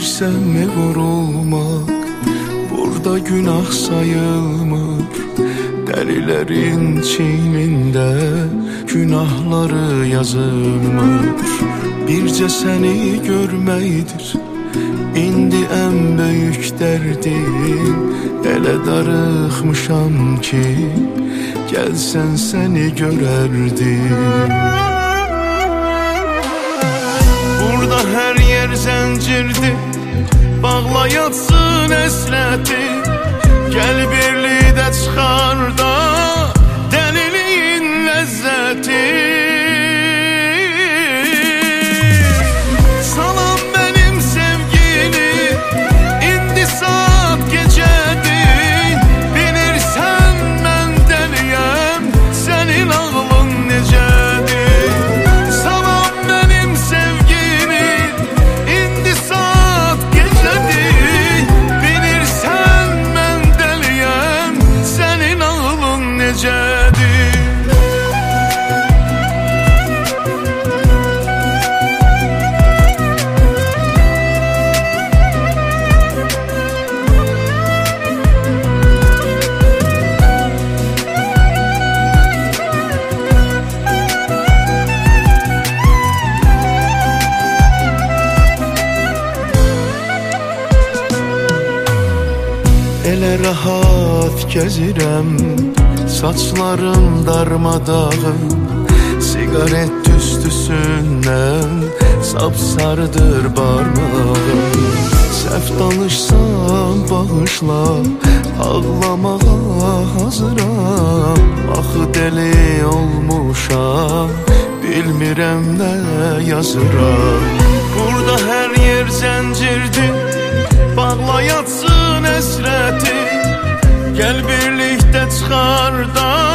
Bilirsenmi vurulmak burada günah sayılmır. Delilerin çiyninde günahları yazılmır. Birce seni görmeydir indi en büyük derdim. Ele darıxmışam ki gelsen seni görerdim. Burada her yer zincirdi, bağlayatsın esreti. Gel birlikte çıkar da deliliğin lezzeti. Salam benim sevgili, indi saat gecedir. Bilirsen ben deliyem, senin ağlın necedir. Salam benim sevgili, indi saat gecedir. Bilirsen ben deliyem, senin ağlın necedir. Elə rahat gəzirəm, saçlarım darmadağın. Sigaret tüstüsündən sapsarıdır barmağım. Səhv danışsam bağışla, ağlamağa hazıram. Axı deli olmuşam, bilmirəm nə yazıram. Burada hər yer zəncirdir, bağlayatsın esreti. Gel birlikte çıkar da